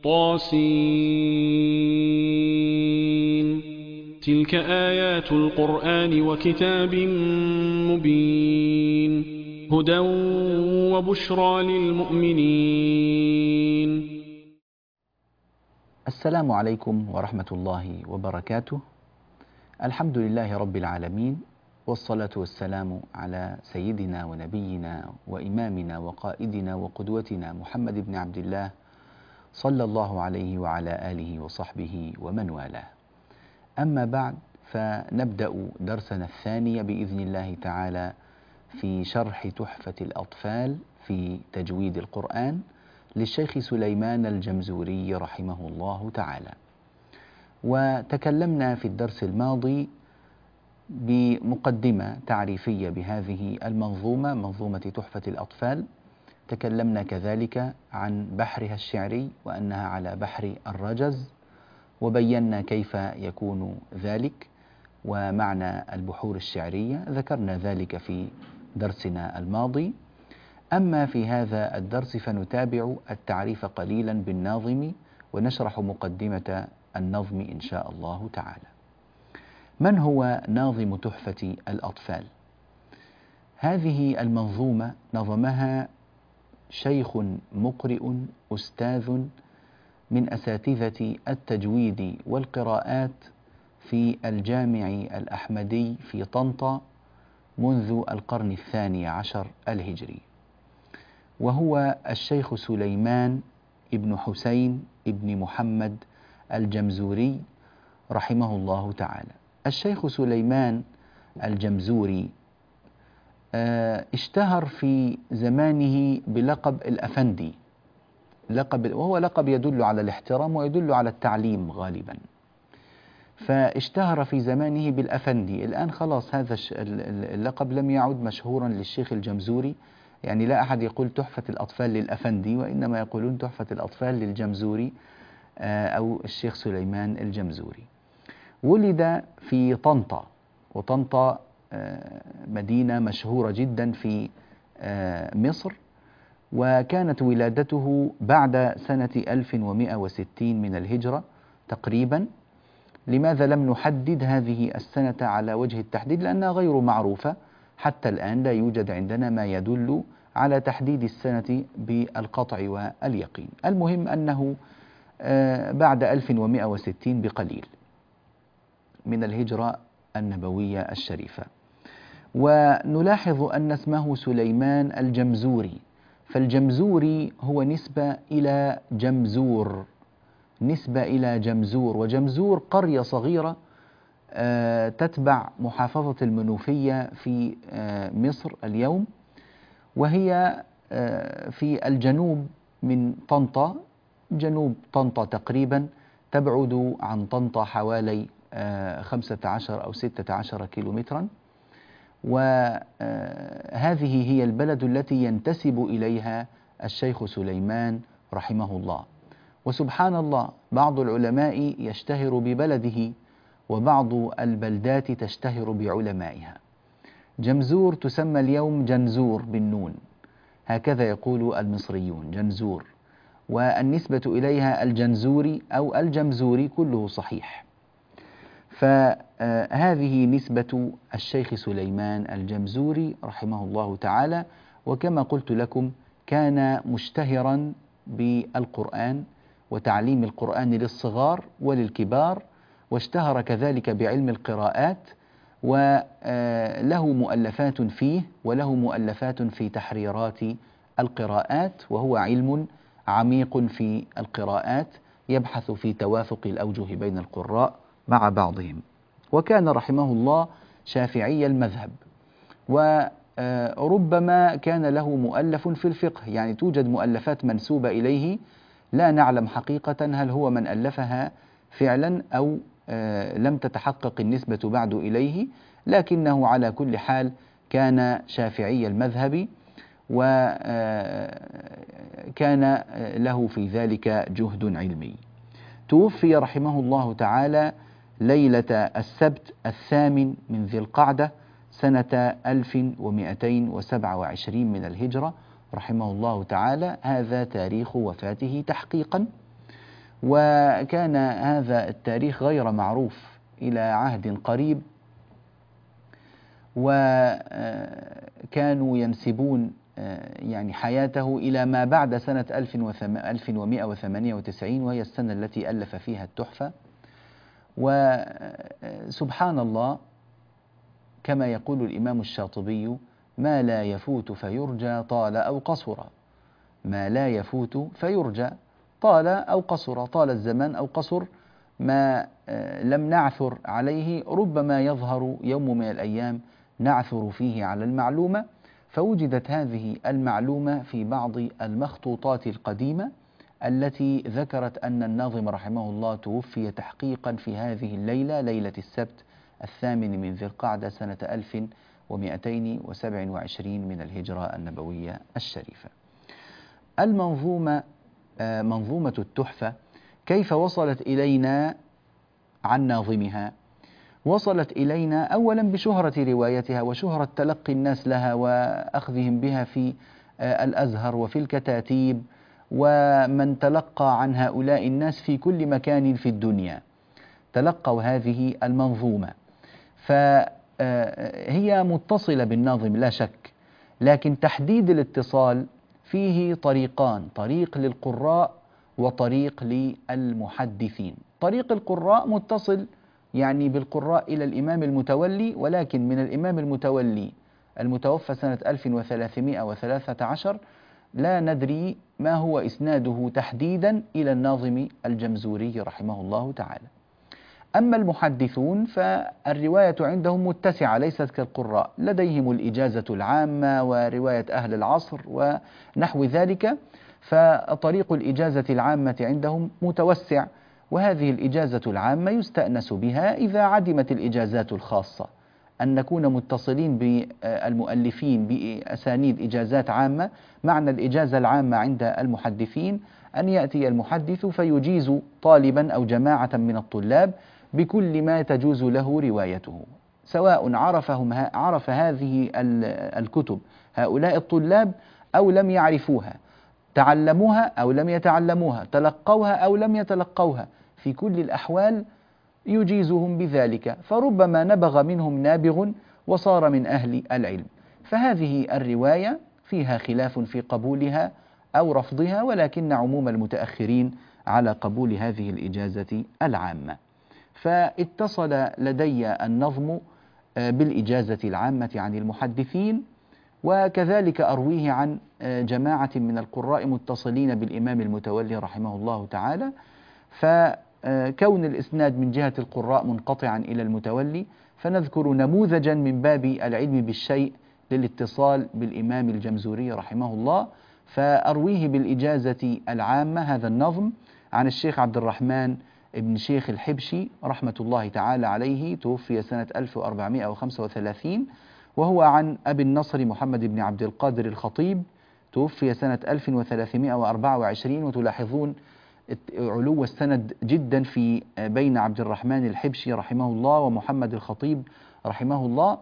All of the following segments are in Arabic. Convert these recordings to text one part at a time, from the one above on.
طاسين. تلك آيات القرآن وكتاب مبين، هدى وبشرى للمؤمنين. السلام عليكم ورحمة الله وبركاته. الحمد لله رب العالمين، والصلاة والسلام على سيدنا ونبينا وإمامنا وقائدنا وقدوتنا محمد بن عبد الله صلى الله عليه وعلى آله وصحبه ومن والاه. أما بعد، فنبدأ درسنا الثاني بإذن الله تعالى في شرح تحفة الأطفال في تجويد القرآن للشيخ سليمان الجمزوري رحمه الله تعالى. وتكلمنا في الدرس الماضي بمقدمة تعريفية بهذه المنظومة، منظومة تحفة الأطفال. تكلمنا كذلك عن بحرها الشعري وأنها على بحر الرجز، وبينا كيف يكون ذلك ومعنى البحور الشعرية، ذكرنا ذلك في درسنا الماضي. أما في هذا الدرس فنتابع التعريف قليلا بالناظم ونشرح مقدمة النظم إن شاء الله تعالى. من هو ناظم تحفة الأطفال؟ هذه المنظومة نظمها شيخ مقرئ أستاذ من أساتذة التجويد والقراءات في الجامع الأحمدي في طنطا منذ القرن الثاني عشر الهجري، وهو الشيخ سليمان ابن حسين ابن محمد الجمزوري رحمه الله تعالى. الشيخ سليمان الجمزوري اشتهر في زمانه بلقب الأفندي، وهو لقب يدل على الاحترام ويدل على التعليم غالبا، فاشتهر في زمانه بالأفندي. الآن خلاص هذا اللقب لم يعد مشهورا للشيخ الجمزوري، يعني لا أحد يقول تحفة الأطفال للأفندي، وإنما يقولون تحفة الأطفال للجمزوري أو الشيخ سليمان الجمزوري. ولد في طنطا، وطنطا مدينة مشهورة جدا في مصر، وكانت ولادته بعد سنة 1160 من الهجرة تقريبا. لماذا لم نحدد هذه السنة على وجه التحديد؟ لأنها غير معروفة حتى الآن، لا يوجد عندنا ما يدل على تحديد السنة بالقطع واليقين. المهم أنه بعد 1160 بقليل من الهجرة النبوية الشريفة. ونلاحظ أن اسمه سليمان الجمزوري، فالجمزوري هو نسبة إلى جمزور، وجمزور قرية صغيرة تتبع محافظة المنوفية في مصر اليوم، وهي في الجنوب من طنطا، جنوب طنطا تقريبا، تبعد عن طنطا حوالي 15 أو 16 كيلومترا. وهذه هي البلد التي ينتسب إليها الشيخ سليمان رحمه الله. وسبحان الله، بعض العلماء يشتهر ببلده وبعض البلدات تشتهر بعلمائها. جمزور تسمى اليوم جنزور بالنون، هكذا يقول المصريون جنزور، والنسبة إليها الجنزوري أو الجمزوري كله صحيح. فهذه نسبة الشيخ سليمان الجمزوري رحمه الله تعالى. وكما قلت لكم كان مشتهرا بالقرآن وتعليم القرآن للصغار وللكبار، واشتهر كذلك بعلم القراءات، وله مؤلفات فيه وله مؤلفات في تحريرات القراءات، وهو علم عميق في القراءات يبحث في توافق الأوجه بين القراء مع بعضهم. وكان رحمه الله شافعي المذهب، وربما كان له مؤلف في الفقه، يعني توجد مؤلفات منسوبة إليه لا نعلم حقيقة هل هو من ألفها فعلا أو لم تتحقق النسبة بعد إليه، لكنه على كل حال كان شافعي المذهب، وكان له في ذلك جهد علمي. توفي رحمه الله تعالى ليلة السبت 8 من ذي القعدة سنة 1227 من الهجرة رحمه الله تعالى. هذا تاريخ وفاته تحقيقا. وكان هذا التاريخ غير معروف إلى عهد قريب، وكانوا ينسبون يعني حياته إلى ما بعد سنة 1198، وهي السنة التي ألف فيها التحفة. وسبحان الله، كما يقول الإمام الشاطبي: ما لا يفوت فيرجى طال أو قصر. ما لا يفوت فيرجى طال أو قصر، طال الزمان أو قصر، ما لم نعثر عليه ربما يظهر يوم من الأيام نعثر فيه على المعلومة. فوجدت هذه المعلومة في بعض المخطوطات القديمة التي ذكرت أن الناظم رحمه الله توفي تحقيقا في هذه الليلة، ليلة السبت 8 من ذي القعدة سنة 1227 من الهجرة النبوية الشريفة. المنظومة، منظومة التحفة، كيف وصلت إلينا عن ناظمها؟ وصلت إلينا أولا بشهرة روايتها وشهرة تلقي الناس لها وأخذهم بها في الأزهر وفي الكتاتيب، ومن تلقى عن هؤلاء الناس في كل مكان في الدنيا تلقوا هذه المنظومة. فهي متصلة بالناظم لا شك، لكن تحديد الاتصال فيه طريقان: طريق للقراء وطريق للمحدثين. طريق القراء متصل يعني بالقراء إلى الإمام المتولي، ولكن من الإمام المتولي المتوفى سنة 1313 لا ندري ما هو إسناده تحديدا إلى الناظم الجمزوري رحمه الله تعالى. أما المحدثون فالرواية عندهم متسعة، ليست كالقراء، لديهم الإجازة العامة ورواية أهل العصر ونحو ذلك، فطريق الإجازة العامة عندهم متوسع، وهذه الإجازة العامة يستأنس بها إذا عدمت الإجازات الخاصة، أن نكون متصلين بالمؤلفين بأسانيد إجازات عامة. معنى الإجازة العامة عند المحدثين أن يأتي المحدث فيجيز طالبا أو جماعة من الطلاب بكل ما تجوز له روايته، سواء عرف هذه الكتب هؤلاء الطلاب أو لم يعرفوها، تعلموها أو لم يتعلموها، تلقوها أو لم يتلقوها، في كل الأحوال يجيزهم بذلك، فربما نبغ منهم نابغ وصار من أهل العلم. فهذه الرواية فيها خلاف في قبولها أو رفضها، ولكن عموم المتأخرين على قبول هذه الإجازة العامة. فاتصل لدي النظم بالإجازة العامة عن المحدثين، وكذلك أرويه عن جماعة من القراء متصلين بالإمام المتولي رحمه الله تعالى. فكون الإسناد من جهة القراء منقطعا إلى المتولي، فنذكر نموذجا من باب العلم بالشيء للاتصال بالإمام الجمزوري رحمه الله. فأرويه بالإجازة العامة هذا النظم عن الشيخ عبد الرحمن ابن شيخ الحبشي رحمة الله تعالى عليه، توفي سنة 1435، وهو عن أبي النصر محمد بن عبد القادر الخطيب، توفي سنة 1324. وتلاحظون علو السند جدا في بين عبد الرحمن الحبشي رحمه الله ومحمد الخطيب رحمه الله.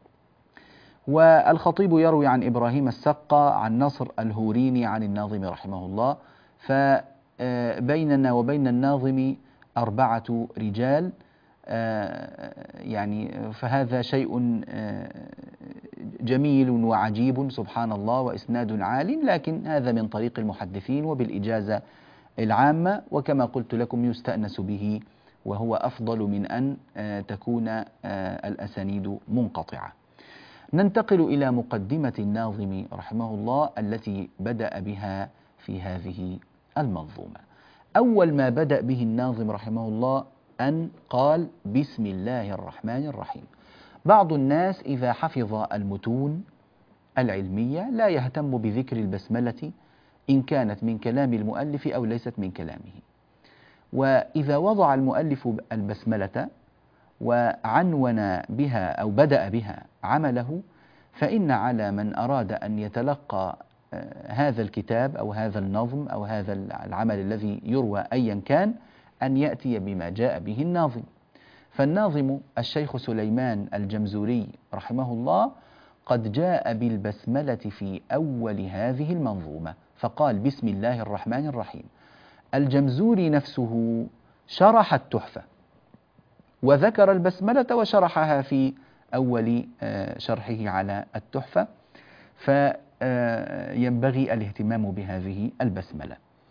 والخطيب يروي عن إبراهيم السقا عن نصر الهوريني عن الناظم رحمه الله. فبيننا وبين الناظم 4 رجال، يعني فهذا شيء جميل وعجيب سبحان الله، وإسناد عال، لكن هذا من طريق المحدثين وبالإجازة العامة، وكما قلت لكم يستأنس به، وهو أفضل من أن تكون الأسانيد منقطعة. ننتقل إلى مقدمة الناظم رحمه الله التي بدأ بها في هذه المنظومة. أول ما بدأ به الناظم رحمه الله أن قال: بسم الله الرحمن الرحيم. بعض الناس إذا حفظ المتون العلمية لا يهتم بذكر البسملة إن كانت من كلام المؤلف أو ليست من كلامه، وإذا وضع المؤلف البسملة وعنون بها أو بدأ بها عمله، فإن على من أراد أن يتلقى هذا الكتاب أو هذا النظم أو هذا العمل الذي يروى أيا كان أن يأتي بما جاء به الناظم. فالناظم الشيخ سليمان الجمزوري رحمه الله قد جاء بالبسملة في أول هذه المنظومة، فقال: بسم الله الرحمن الرحيم. الجمزوري نفسه شرح التحفة وذكر البسملة وشرحها في أول شرحه على التحفة، فينبغي الاهتمام بهذه البسملة.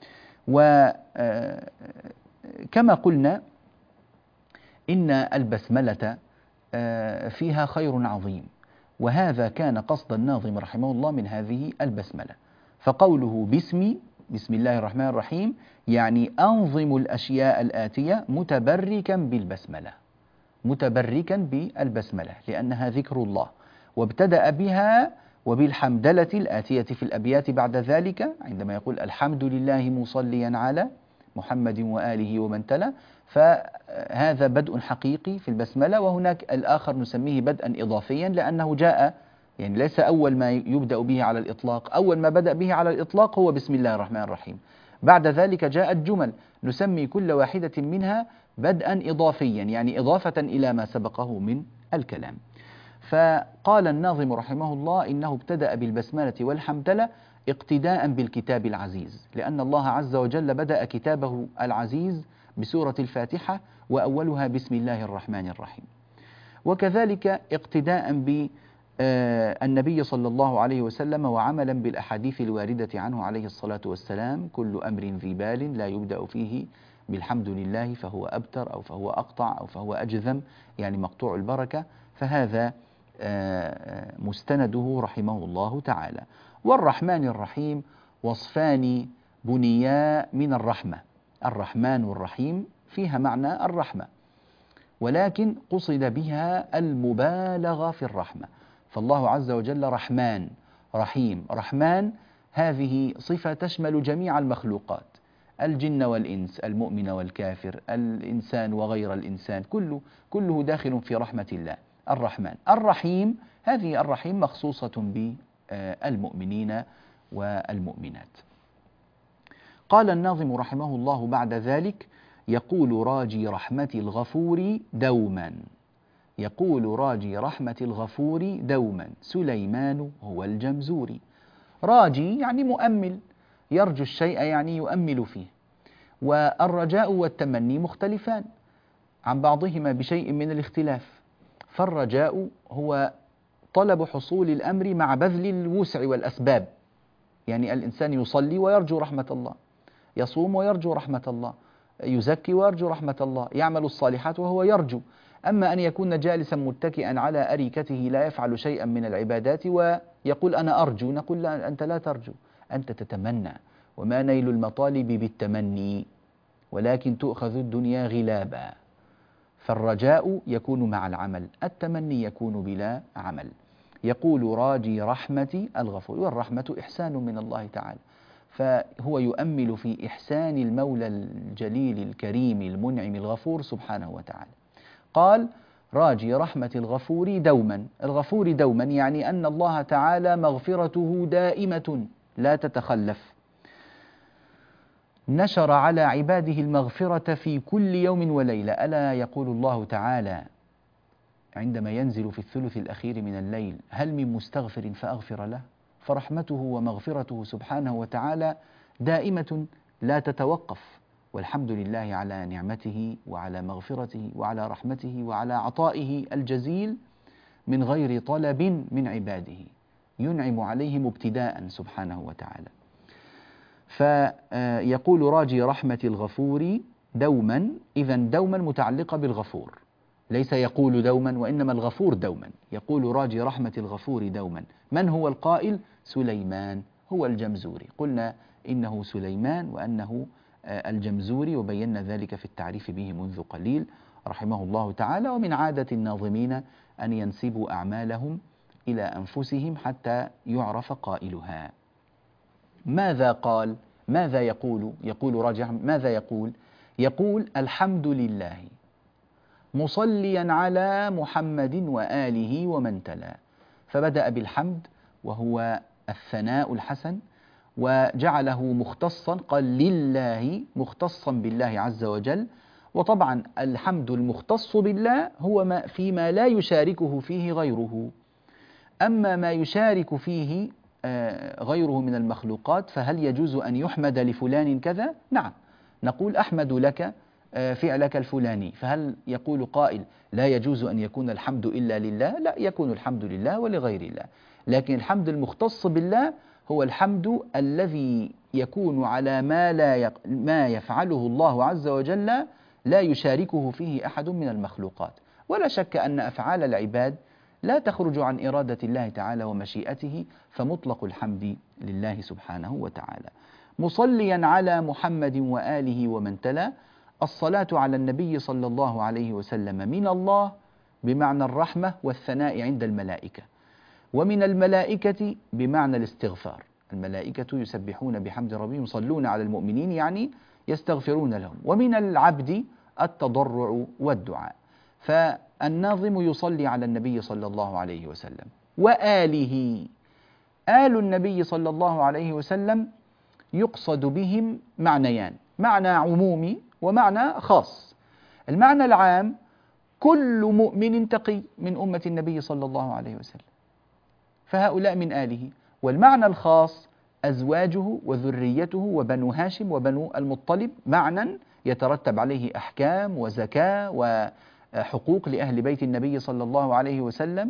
وكما قلنا إن البسملة فيها خير عظيم، وهذا كان قصد الناظم رحمه الله من هذه البسملة. فقوله بسم الله الرحمن الرحيم يعني أنظم الأشياء الآتية متبركا بالبسملة، متبركا بالبسملة لأنها ذكر الله، وابتدأ بها وبالحمدلة الآتية في الأبيات بعد ذلك عندما يقول الحمد لله مصليا على محمد وآله ومن تلا، فهذا بدء حقيقي في البسملة. وهناك الآخر نسميه بدءا إضافيا لأنه جاء يعني ليس أول ما يبدأ به على الإطلاق، أول ما بدأ به على الإطلاق هو بسم الله الرحمن الرحيم، بعد ذلك جاءت جمل نسمي كل واحدة منها بدءا إضافيا يعني إضافة إلى ما سبقه من الكلام. فقال الناظم رحمه الله إنه ابتدأ بالبسملة والحمدلة اقتداء بالكتاب العزيز، لأن الله عز وجل بدأ كتابه العزيز بسورة الفاتحة وأولها بسم الله الرحمن الرحيم. وكذلك اقتداء بالنبي صلى الله عليه وسلم وعملا بالأحاديث الواردة عنه عليه الصلاة والسلام: كل أمر ذي بال لا يبدأ فيه بالحمد لله فهو أبتر أو فهو أقطع أو فهو أجذم، يعني مقطوع البركة. فهذا مستنده رحمه الله تعالى. والرحمن الرحيم وصفان بنيا من الرحمة، الرحمن والرحيم فيها معنى الرحمة، ولكن قصد بها المبالغة في الرحمة، فالله عز وجل رحمن رحيم. رحمن هذه صفة تشمل جميع المخلوقات، الجن والإنس، المؤمن والكافر، الإنسان وغير الإنسان، كله داخل في رحمة الله. الرحمن. الرحيم هذه الرحيم مخصوصة بالمؤمنين والمؤمنات. قال الناظم رحمه الله بعد ذلك: يقول راجي رحمة الغفور دوما، يقول راجي رحمة الغفور دوما سليمان هو الجمزوري. راجي يعني مؤمل، يرجو الشيء يعني يؤمل فيه، والرجاء والتمني مختلفان عن بعضهما بشيء من الاختلاف. فالرجاء هو طلب حصول الأمر مع بذل الوسع والأسباب، يعني الإنسان يصلي ويرجو رحمة الله، يصوم ويرجو رحمة الله، يزكي ويرجو رحمة الله، يعمل الصالحات وهو يرجو. أما أن يكون جالسا متكئا على أريكته لا يفعل شيئا من العبادات ويقول أنا أرجو، نقول لا، أنت لا ترجو، أنت تتمنى. وما نيل المطالب بالتمني ولكن تؤخذ الدنيا غلابا. فالرجاء يكون مع العمل، التمني يكون بلا عمل. يقول راجي رحمة الغفور، والرحمة إحسان من الله تعالى، فهو يؤمل في إحسان المولى الجليل الكريم المنعم الغفور سبحانه وتعالى. قال راجي رحمة الغفور دوما. الغفور دوما يعني أن الله تعالى مغفرته دائمة لا تتخلف، نشر على عباده المغفرة في كل يوم وليلة. ألا يقول الله تعالى عندما ينزل في الثلث الأخير من الليل: هل من مستغفر فأغفر له؟ فرحمته ومغفرته سبحانه وتعالى دائمة لا تتوقف، والحمد لله على نعمته وعلى مغفرته وعلى رحمته وعلى عطائه الجزيل من غير طلب من عباده، ينعم عليهم ابتداء سبحانه وتعالى. فيقول راجي رحمة الغفور دوما، إذا دوما متعلقة بالغفور، ليس يقول دوما وإنما الغفور دوما. يقول راجي رحمة الغفور دوما. من هو القائل؟ سليمان هو الجمزوري. قلنا إنه سليمان وأنه الجمزوري، وبينا ذلك في التعريف به منذ قليل رحمه الله تعالى. ومن عادة الناظمين أن ينسبوا أعمالهم إلى أنفسهم حتى يعرف قائلها. ماذا قال؟ ماذا يقول؟ يقول راجي ماذا يقول؟ يقول الحمد لله مصليا على محمد وآله ومن تلا. فبدأ بالحمد وهو الثناء الحسن، وجعله مختصا، قال لله، مختصا بالله عز وجل. وطبعا الحمد المختص بالله هو فيما لا يشاركه فيه غيره. أما ما يشارك فيه غيره من المخلوقات فهل يجوز أن يحمد لفلان كذا؟ نعم، نقول أحمد لك فعلك الفلاني، فهل يقول قائل لا يجوز أن يكون الحمد إلا لله؟ لا، يكون الحمد لله ولغير الله، لكن الحمد المختص بالله هو الحمد الذي يكون على ما يفعله الله عز وجل لا يشاركه فيه أحد من المخلوقات. ولا شك أن أفعال العباد لا تخرج عن إرادة الله تعالى ومشيئته، فمطلق الحمد لله سبحانه وتعالى. مصليا على محمد وآله ومن تلا. الصلاة على النبي صلى الله عليه وسلم من الله بمعنى الرحمة والثناء عند الملائكة، ومن الملائكة بمعنى الاستغفار. الملائكة يسبحون بحمد ربهم يصلون على المؤمنين، يعني يستغفرون لهم. ومن العبد التضرع والدعاء. فالناظم يصلي على النبي صلى الله عليه وسلم وآله. آل النبي صلى الله عليه وسلم يقصد بهم معنيان: معنى عمومي ومعنى خاص. المعنى العام كل مؤمن تقي من أمة النبي صلى الله عليه وسلم، فهؤلاء من آله. والمعنى الخاص أزواجه وذريته وبنو هاشم وبنو المطلب، معنى يترتب عليه أحكام وزكاة وحقوق لأهل بيت النبي صلى الله عليه وسلم،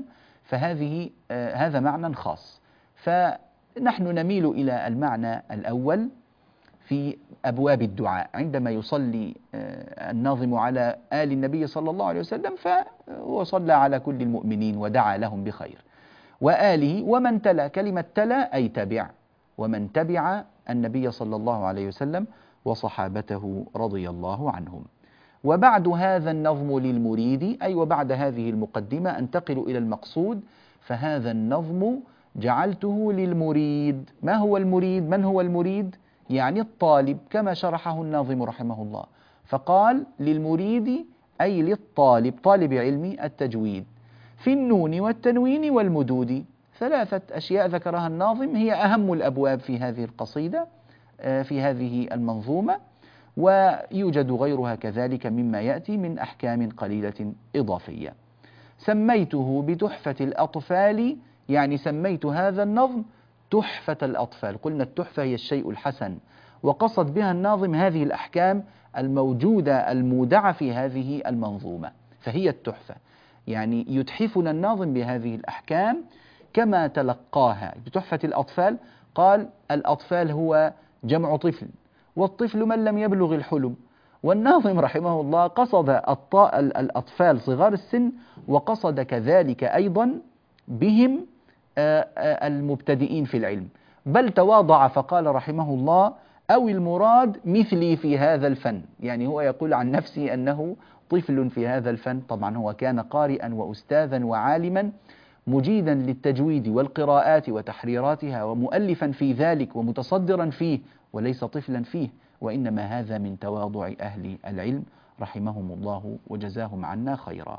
هذا معنى خاص. فنحن نميل إلى المعنى الأول في أبواب الدعاء. عندما يصلي الناظم على آل النبي صلى الله عليه وسلم فهو صلى على كل المؤمنين ودعا لهم بخير. وآله ومن تلا، كلمة تلا أي تبع، ومن تبع النبي صلى الله عليه وسلم وصحابته رضي الله عنهم. وبعد هذا النظم للمريد، أي وبعد هذه المقدمة أنتقل إلى المقصود. فهذا النظم جعلته للمريد. ما هو المريد؟ من هو المريد؟ يعني الطالب، كما شرحه الناظم رحمه الله، فقال للمريد أي للطالب، طالب علم التجويد، في النون والتنوين والمدود. ثلاثة أشياء ذكرها الناظم هي أهم الأبواب في هذه القصيدة، في هذه المنظومة، ويوجد غيرها كذلك مما يأتي من أحكام قليلة إضافية. سميته بتحفة الأطفال، يعني سميت هذا النظم تحفة الأطفال. قلنا التحفة هي الشيء الحسن، وقصد بها الناظم هذه الأحكام الموجودة المودعة في هذه المنظومة، فهي التحفة. يعني يتحفنا الناظم بهذه الأحكام كما تلقاها. بتحفة الأطفال قال الأطفال هو جمع طفل، والطفل من لم يبلغ الحلم. والناظم رحمه الله قصد الأطفال صغار السن، وقصد كذلك أيضا بهم المبتدئين في العلم، بل تواضع فقال رحمه الله أو المراد مثلي في هذا الفن. يعني هو يقول عن نفسه أنه طفل في هذا الفن. طبعا هو كان قارئا وأستاذا وعالما مجيدا للتجويد والقراءات وتحريراتها، ومؤلفا في ذلك ومتصدرا فيه، وليس طفلا فيه، وإنما هذا من تواضع أهل العلم رحمهم الله وجزاهم عنا خيرا.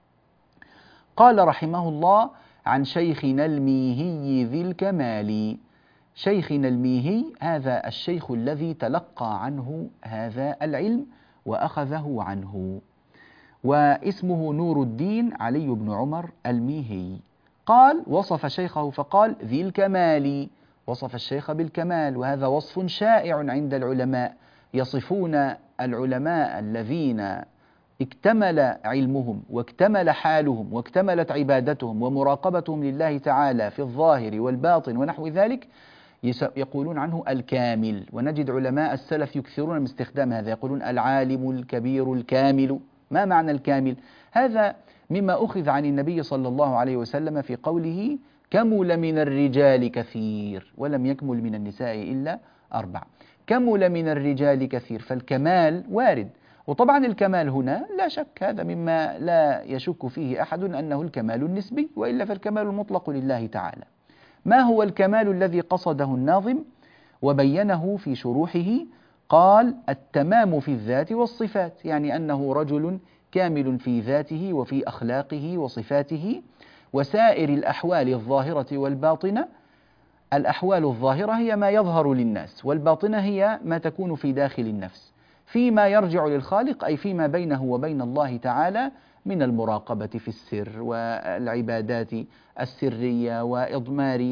قال رحمه الله عن شيخنا الميهي ذي الكمال. شيخنا الميهي هذا الشيخ الذي تلقى عنه هذا العلم وأخذه عنه، واسمه نور الدين علي بن عمر الميهي. قال وصف شيخه فقال ذي الكمال، وصف الشيخ بالكمال، وهذا وصف شائع عند العلماء. يصفون العلماء الذين اكتمل علمهم واكتمل حالهم واكتملت عبادتهم ومراقبتهم لله تعالى في الظاهر والباطن ونحو ذلك، يقولون عنه الكامل. ونجد علماء السلف يكثرون من استخدام هذا، يقولون العالم الكبير الكامل. ما معنى الكامل؟ هذا مما أخذ عن النبي صلى الله عليه وسلم في قوله كمل من الرجال كثير ولم يكمل من النساء إلا 4. كمل من الرجال كثير، فالكمال وارد. وطبعا الكمال هنا لا شك هذا مما لا يشك فيه أحد أنه الكمال النسبي، وإلا فالكمال المطلق لله تعالى. ما هو الكمال الذي قصده الناظم وبينه في شروحه؟ قال التمام في الذات والصفات، يعني أنه رجل كامل في ذاته وفي أخلاقه وصفاته وسائر الأحوال الظاهرة والباطنة. الأحوال الظاهرة هي ما يظهر للناس، والباطنة هي ما تكون في داخل النفس، فيما يرجع للخالق، أي فيما بينه وبين الله تعالى من المراقبة في السر والعبادات السرية وإضمار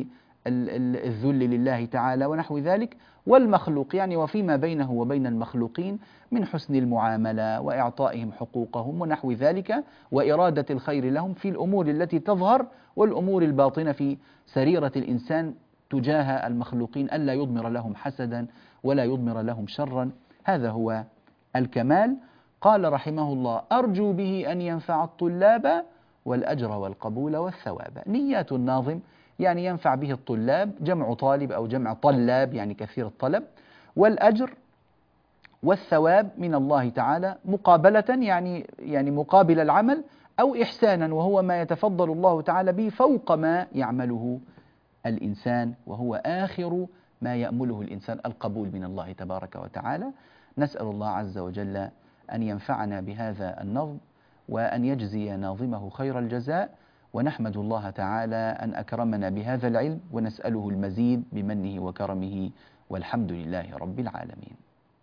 الذل لله تعالى ونحو ذلك، والمخلوق يعني وفيما بينه وبين المخلوقين من حسن المعاملة وإعطائهم حقوقهم ونحو ذلك، وإرادة الخير لهم في الأمور التي تظهر والأمور الباطنة في سريرة الإنسان تجاه المخلوقين، ألا يضمر لهم حسدا ولا يضمر لهم شرا. هذا هو الكمال. قال رحمه الله: أرجو به أن ينفع الطلاب والأجر والقبول والثواب. نيات الناظم يعني ينفع به الطلاب، جمع طالب أو جمع طلاب يعني كثير الطلب، والأجر والثواب من الله تعالى مقابلة يعني مقابل العمل، أو إحسانا وهو ما يتفضل الله تعالى به فوق ما يعمله الإنسان، وهو آخر ما يأمله الإنسان القبول من الله تبارك وتعالى. نسأل الله عز وجل أن ينفعنا بهذا النظم وأن يجزي ناظمه خير الجزاء، ونحمد الله تعالى أن أكرمنا بهذا العلم، ونسأله المزيد بمنه وكرمه، والحمد لله رب العالمين.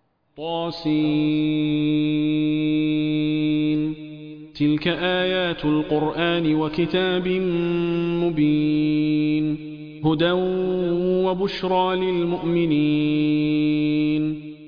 طاسين. تلك آيات القرآن وكتاب مبين، هدى وبشرى للمؤمنين.